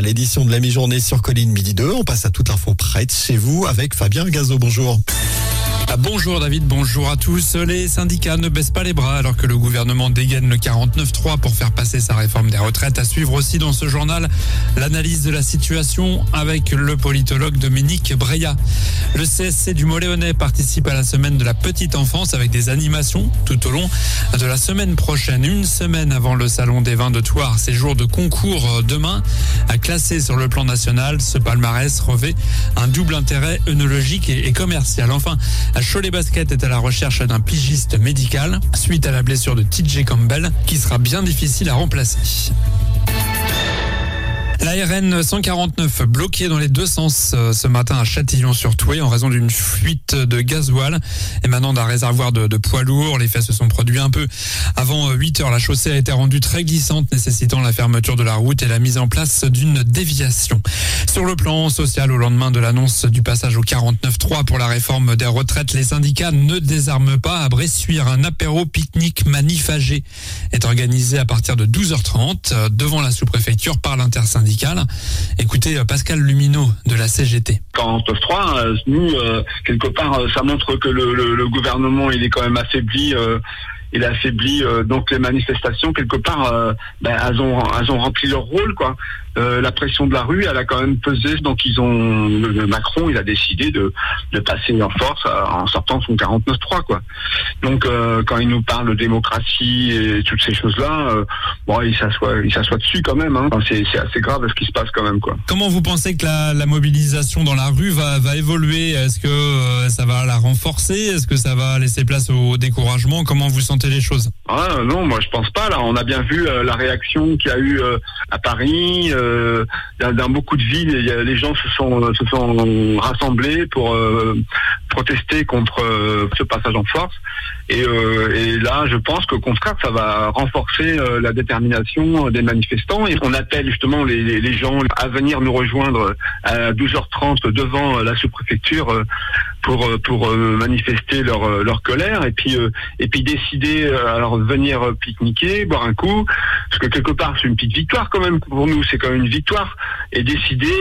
l'édition de la mi-journée sur Colline Midi 2. On passe à toute l'info près de chez vous avec Fabien Gazo. Bonjour. Bonjour David, bonjour à tous. Les syndicats ne baissent pas les bras alors que le gouvernement dégaine le 49.3 pour faire passer sa réforme des retraites. À suivre aussi dans ce journal l'analyse de la situation avec le politologue Dominique Breillat. Le CSC du Mont-Léonnais participe à la semaine de la petite enfance avec des animations tout au long de la semaine prochaine. Une semaine avant le salon des vins de Thouars, ces jours de concours demain à classer sur le plan national. Ce palmarès revêt un double intérêt œnologique et commercial. Enfin, Cholet Basket est à la recherche d'un pigiste médical suite à la blessure de TJ Campbell qui sera bien difficile à remplacer. La RN 149 bloquée dans les deux sens ce matin à Châtillon-sur-Thouet en raison d'une fuite de gasoil émanant d'un réservoir de poids lourds. Les faits se sont produits un peu avant 8 heures. La chaussée a été rendue très glissante, nécessitant la fermeture de la route et la mise en place d'une déviation. Sur le plan social, au lendemain de l'annonce du passage au 49.3 pour la réforme des retraites, les syndicats ne désarment pas. À Bressuire, un apéro pique-nique manifagé est organisé à partir de 12h30 devant la sous-préfecture par l'intersyndicale. Écoutez Pascal Lumineau de la CGT. 49.3, nous, quelque part, ça montre que le gouvernement, il est quand même affaibli. Il a affaibli donc les manifestations, quelque part, elles ont rempli leur rôle, quoi. La pression de la rue, elle a quand même pesé, donc Macron, il a décidé de passer en force en sortant son 49.3, quoi. Donc quand il nous parle de démocratie et toutes ces choses-là, il s'assoit dessus quand même, hein. C'est assez grave ce qui se passe quand même, quoi. Comment vous pensez que la mobilisation dans la rue va évoluer? Est-ce que ça va la renforcer? Est-ce que ça va laisser place au découragement? Comment vous sentez les choses? Non, moi je pense pas. Là, on a bien vu la réaction qu'il y a eu à Paris. Dans beaucoup de villes, les gens se sont rassemblés pour protester contre ce passage en force. Et là, je pense qu'au contraire, ça va renforcer la détermination des manifestants. Et on appelle justement les gens à venir nous rejoindre à 12h30 devant la sous-préfecture pour manifester leur colère et puis décider alors venir pique-niquer, boire un coup, parce que quelque part c'est une petite victoire quand même pour nous, c'est quand même une victoire, et décider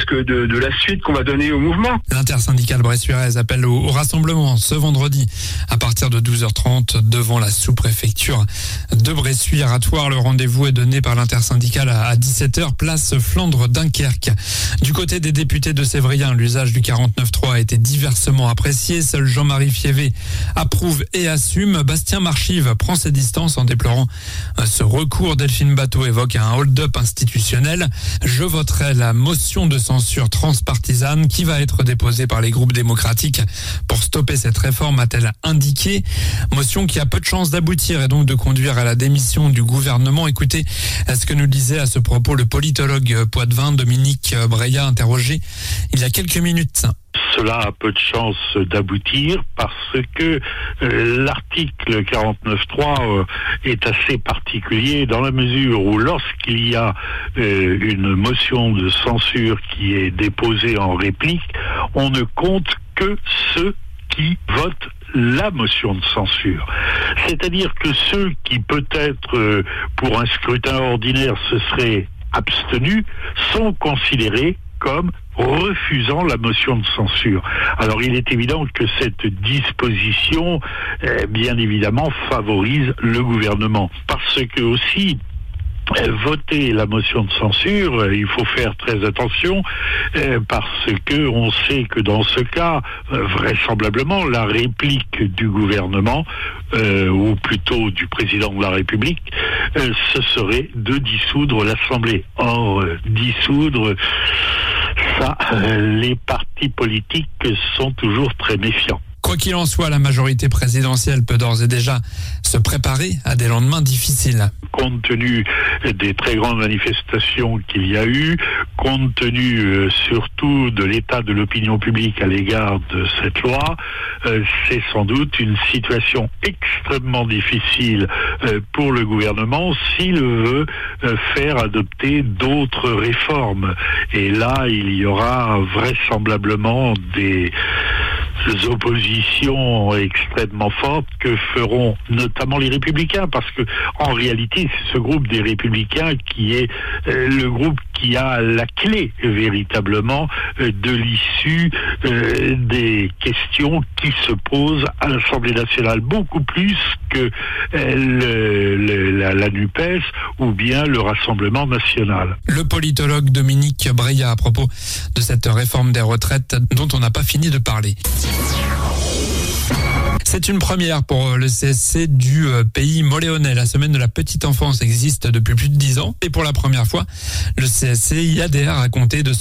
de la suite qu'on va donner au mouvement. L'intersyndicale bressuiraise appelle au rassemblement ce vendredi à partir de 12h30 devant la sous-préfecture de Bressuire. À Thouars, le rendez-vous est donné par l'intersyndicale à 17h, place Flandre Dunkerque. Du côté des députés de Sévrien, l'usage du 49.3 a été diversement apprécié. Seul Jean-Marie Fievé approuve et assume. Bastien Marchive prend ses distances en déplorant ce recours. Delphine Bateau évoque un hold-up institutionnel. Je voterai la motion de censure transpartisane qui va être déposée par les groupes démocratiques pour stopper cette réforme, a-t-elle indiqué. Motion qui a peu de chances d'aboutir et donc de conduire à la démission du gouvernement. Écoutez ce que nous disait à ce propos le politologue poitevin Dominique Breillat, interrogé il y a quelques minutes. Cela a peu de chances d'aboutir parce que l'article 49.3 est assez particulier dans la mesure où lorsqu'il y a une motion de censure qui est déposée en réplique, on ne compte que ceux qui votent la motion de censure. C'est-à-dire que ceux qui peut-être pour un scrutin ordinaire se seraient abstenus sont considérés comme refusant la motion de censure. Alors il est évident que cette disposition, bien évidemment, favorise le gouvernement. Parce que aussi, voter la motion de censure, il faut faire très attention parce que on sait que dans ce cas, vraisemblablement, la réplique du gouvernement ou plutôt du président de la République, ce serait de dissoudre l'Assemblée. Or, dissoudre, ça, les partis politiques sont toujours très méfiants. Quoi qu'il en soit, la majorité présidentielle peut d'ores et déjà se préparer à des lendemains difficiles. Compte tenu des très grandes manifestations qu'il y a eu, compte tenu surtout de l'état de l'opinion publique à l'égard de cette loi, c'est sans doute une situation extrêmement difficile pour le gouvernement s'il veut faire adopter d'autres réformes. Et là, il y aura vraisemblablement des oppositions extrêmement fortes que feront notamment les Républicains, parce que en réalité c'est ce groupe des Républicains qui est le groupe qui a la clé véritablement de l'issue des questions qui se posent à l'Assemblée nationale, beaucoup plus que la NUPES ou bien le Rassemblement national. Le politologue Dominique Breillat à propos de cette réforme des retraites dont on n'a pas fini de parler. C'est une première pour le CSC du pays moléonnais. La semaine de la petite enfance existe depuis plus de 10 ans. Et pour la première fois, le CSC y adhère à compter de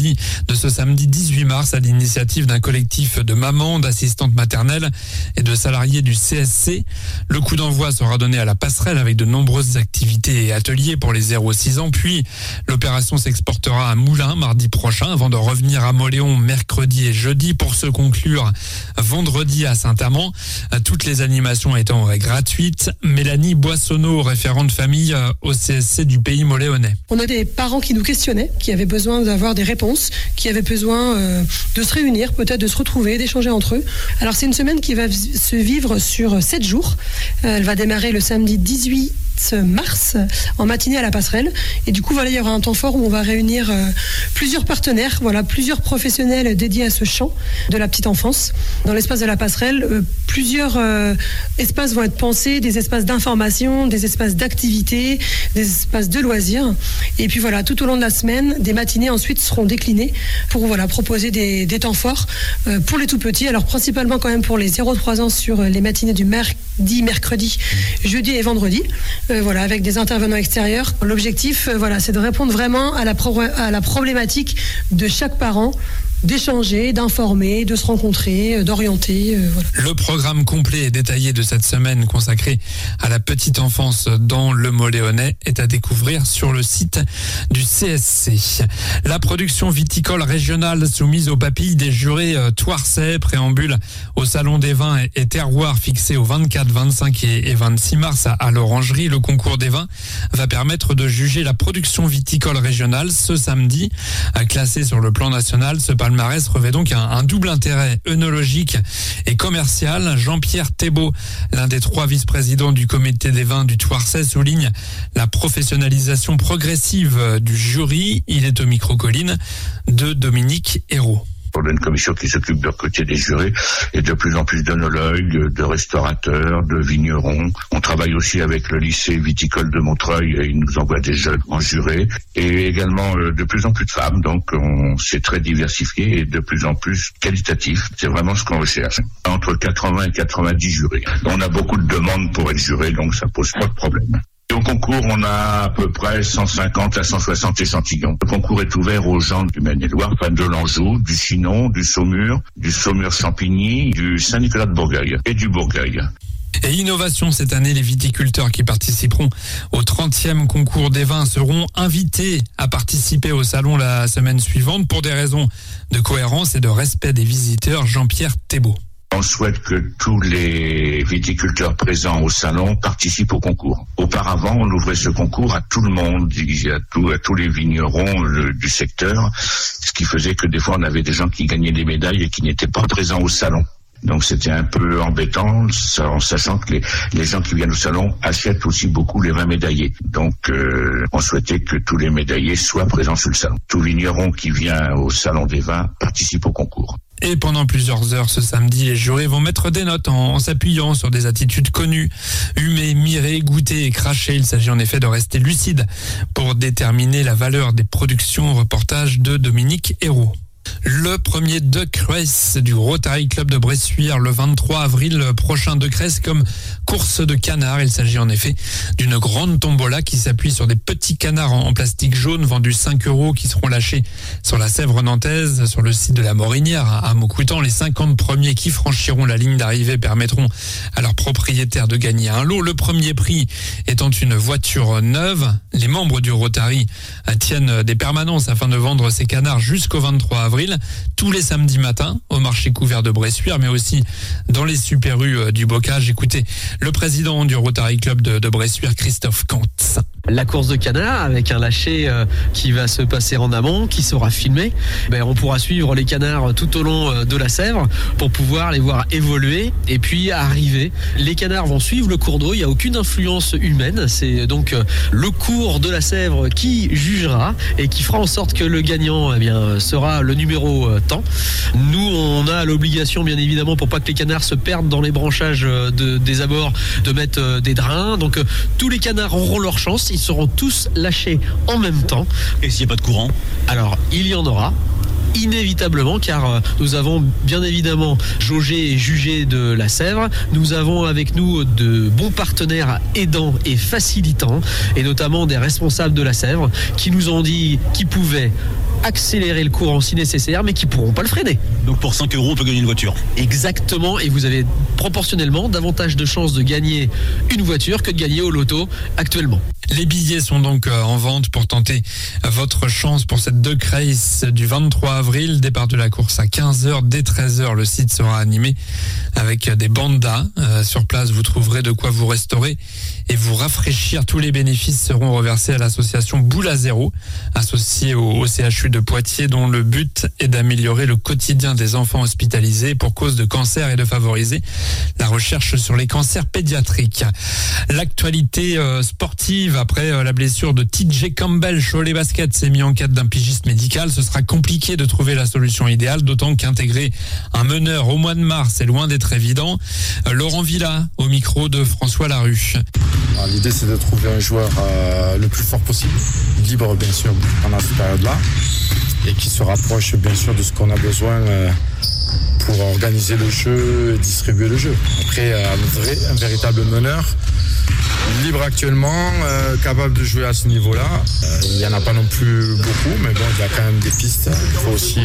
ce samedi 18 mars à l'initiative d'un collectif de mamans, d'assistantes maternelles et de salariés du CSC. Le coup d'envoi sera donné à la passerelle avec de nombreuses activités et ateliers pour les 0-6 ans. Puis l'opération s'exportera à Moulins mardi prochain avant de revenir à Mauléon mercredi et jeudi pour se conclure vendredi à Saint-Amand. Toutes les animations étant gratuites. Mélanie Boissonneau, référente famille au CSC du pays moléonnais. On a des parents qui nous questionnaient, qui avaient besoin d'avoir des réponses, qui avaient besoin de se réunir, peut-être de se retrouver, d'échanger entre eux. Alors c'est une semaine qui va se vivre sur 7 jours. Elle va démarrer le samedi 18 mars en matinée à la passerelle, et du coup voilà, il y aura un temps fort où on va réunir plusieurs partenaires, plusieurs professionnels dédiés à ce champ de la petite enfance. Dans l'espace de la passerelle, plusieurs espaces vont être pensés, des espaces d'information, des espaces d'activité, des espaces de loisirs, et puis voilà, tout au long de la semaine, des matinées ensuite seront déclinées pour proposer des temps forts pour les tout petits, alors principalement quand même pour les 0-3 ans sur les matinées du mardi, mercredi, jeudi et vendredi. Avec des intervenants extérieurs. L'objectif, c'est de répondre vraiment à la problématique de chaque parent, d'échanger, d'informer, de se rencontrer, d'orienter. Le programme complet et détaillé de cette semaine consacrée à la petite enfance dans le Moléonnais est à découvrir sur le site du CSC. La production viticole régionale soumise aux papilles des jurés Thouarçais préambule au Salon des vins et terroirs fixé au 24, 25 et 26 mars à l'Orangerie. Le concours des vins va permettre de juger la production viticole régionale ce samedi. Classé sur le plan national, ce palmarès revêt donc un double intérêt œnologique et commercial. Jean-Pierre Thébault, l'un des 3 vice-présidents du comité des vins du Thouarçais, souligne la professionnalisation progressive du jury. Il est au micro-colline de Dominique Hérault. On a une commission qui s'occupe de recruter des jurés et de plus en plus d'œnologues, de restaurateurs, de vignerons. On travaille aussi avec le lycée viticole de Montreuil et ils nous envoient des jeunes en juré. Et également de plus en plus de femmes, donc c'est très diversifié et de plus en plus qualitatif. C'est vraiment ce qu'on recherche. Entre 80 et 90 jurés. On a beaucoup de demandes pour être juré, donc ça pose pas de problème. Au concours, on a à peu près 150 à 160 échantillons. Le concours est ouvert aux gens du Maine-et-Loire, de l'Anjou, du Chinon, du Saumur Champigny, du Saint-Nicolas de Bourgueil et du Bourgueil. Et innovation cette année, les viticulteurs qui participeront au 30e concours des vins seront invités à participer au salon la semaine suivante pour des raisons de cohérence et de respect des visiteurs. Jean-Pierre Thébault. On souhaite que tous les viticulteurs présents au salon participent au concours. Auparavant, on ouvrait ce concours à tout le monde, à tous les vignerons du secteur, ce qui faisait que des fois on avait des gens qui gagnaient des médailles et qui n'étaient pas présents au salon. Donc c'était un peu embêtant, en sachant que les gens qui viennent au salon achètent aussi beaucoup les vins médaillés. Donc on souhaitait que tous les médaillés soient présents sur le salon. Tout vigneron qui vient au salon des vins participe au concours. Et pendant plusieurs heures ce samedi, les jurés vont mettre des notes en s'appuyant sur des attitudes connues. Humer, mirer, goûter et cracher. Il s'agit en effet de rester lucide pour déterminer la valeur des productions. Reportage de Dominique Hérault. Le premier Duck Race du Rotary Club de Bressuire le 23 avril prochain. Duck Race comme course de canards. Il s'agit en effet d'une grande tombola qui s'appuie sur des petits canards en plastique jaune vendus 5 € qui seront lâchés sur la Sèvre nantaise, sur le site de la Morinière à Maucoutan. Les 50 premiers qui franchiront la ligne d'arrivée permettront à leurs propriétaires de gagner un lot. Le premier prix étant une voiture neuve. Les membres du Rotary tiennent des permanences afin de vendre ces canards jusqu'au 23 avril. ville tous les samedis matins au marché couvert de Bressuire, mais aussi dans les super rues du Bocage. Écoutez le président du Rotary Club de Bressuire, Christophe Kantz. La course de canards avec un lâcher qui va se passer en amont, qui sera filmé. On pourra suivre les canards tout au long de la Sèvre pour pouvoir les voir évoluer et puis arriver. Les canards vont suivre le cours d'eau, il n'y a aucune influence humaine. C'est donc le cours de la Sèvre qui jugera et qui fera en sorte que le gagnant sera le numéro temps. Nous, on a l'obligation, bien évidemment, pour pas que les canards se perdent dans les branchages des abords, de mettre des drains. Donc tous les canards auront leur chance. Ils seront tous lâchés en même temps. Et s'il n'y a pas de courant ? Alors, il y en aura. Inévitablement, car nous avons bien évidemment jaugé et jugé de la Sèvre. Nous avons avec nous de bons partenaires aidants et facilitants, et notamment des responsables de la Sèvre qui nous ont dit qu'ils pouvaient accélérer le courant si nécessaire, mais qui ne pourront pas le freiner. Donc pour 5 €, on peut gagner une voiture. Exactement, et vous avez proportionnellement davantage de chances de gagner une voiture que de gagner au loto actuellement. Les billets sont donc en vente pour tenter votre chance pour cette 2 Race du 23 avril. Départ de la course à 15h. Dès 13h, le site sera animé avec des bandas. Sur place, vous trouverez de quoi vous restaurer et vous rafraîchir. Tous les bénéfices seront reversés à l'association Boule à Zéro, associée au CHU de Poitiers, dont le but est d'améliorer le quotidien des enfants hospitalisés pour cause de cancer et de favoriser la recherche sur les cancers pédiatriques. L'actualité sportive, après la blessure de TJ Campbell, Cholet Basket s'est mis en quête d'un pigiste médical. Ce sera compliqué de trouver la solution idéale, d'autant qu'intégrer un meneur au mois de mars est loin d'être évident. Laurent Villa, au micro de François Larue. Alors, l'idée, c'est de trouver un joueur le plus fort possible, libre bien sûr pendant cette période-là, et qui se rapproche bien sûr de ce qu'on a besoin pour organiser le jeu et distribuer le jeu. Après, un véritable meneur, libre actuellement, capable de jouer à ce niveau-là. Il n'y en a pas non plus beaucoup, mais bon, il y a quand même des pistes. Il faut aussi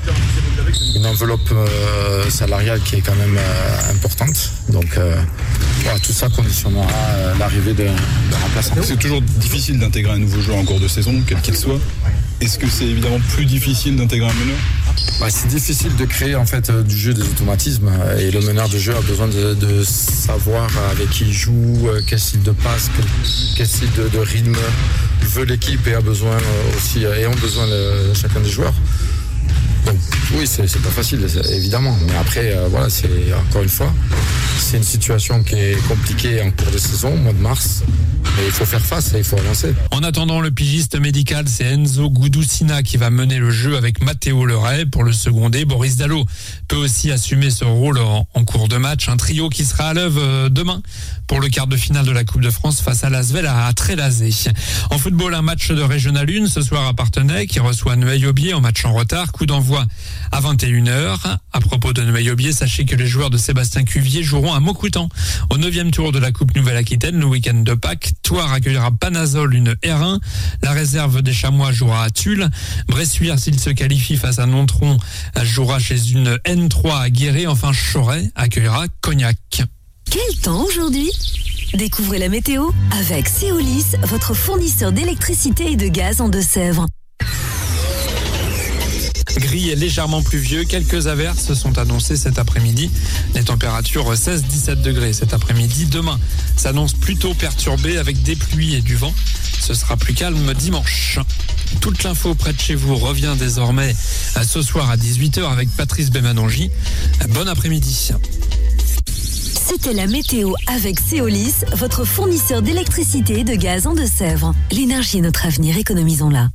une enveloppe salariale qui est quand même importante. Donc voilà, tout ça conditionnera l'arrivée d'un remplaçant. C'est toujours difficile d'intégrer un nouveau joueur en cours de saison, quel qu'il soit. Est-ce que c'est évidemment plus difficile d'intégrer un meneur ? C'est difficile de créer en fait du jeu des automatismes, et le meneur de jeu a besoin de savoir avec qui il joue, quel style de passe, quel style de rythme veut l'équipe, et a besoin aussi, et ont besoin de chacun des joueurs. Donc oui, c'est pas facile évidemment, mais après voilà, c'est encore une fois, c'est une situation qui est compliquée en cours de saison, au mois de mars. Mais il faut faire face et il faut avancer. En attendant, le pigiste médical, c'est Enzo Gudusina qui va mener le jeu avec Matteo Leray pour le seconder. Boris Dallot peut aussi assumer ce rôle en cours de match. Un trio qui sera à l'œuvre demain pour le quart de finale de la Coupe de France face à l'Asvel à Trélazé. En football, un match de Régional 1 ce soir à Parthenay qui reçoit Noailles-Aubier en match en retard. Coup d'envoi à 21h. À propos de Noailles-Aubier, sachez que les joueurs de Sébastien Cuvier joueront à Maucoutan au 9e tour de la Coupe Nouvelle-Aquitaine le week-end de Pâques. Thouars accueillera Panazol, une R1. La réserve des Chamois jouera à Tulle. Bressuire, s'il se qualifie face à Nontron, jouera chez une N3 à Guéret. Enfin, Choret accueillera Cognac. Quel temps aujourd'hui ? Découvrez la météo avec Céolis, votre fournisseur d'électricité et de gaz en Deux-Sèvres. Gris et légèrement pluvieux, quelques averses sont annoncées cet après-midi. Les températures 16-17 degrés cet après-midi. Demain s'annonce plutôt perturbé avec des pluies et du vent. Ce sera plus calme dimanche. Toute l'info près de chez vous revient désormais ce soir à 18h avec Patrice Bémanongi. Bon après-midi. C'était la météo avec Céolis, votre fournisseur d'électricité et de gaz en Deux-Sèvres. L'énergie est notre avenir, économisons-la.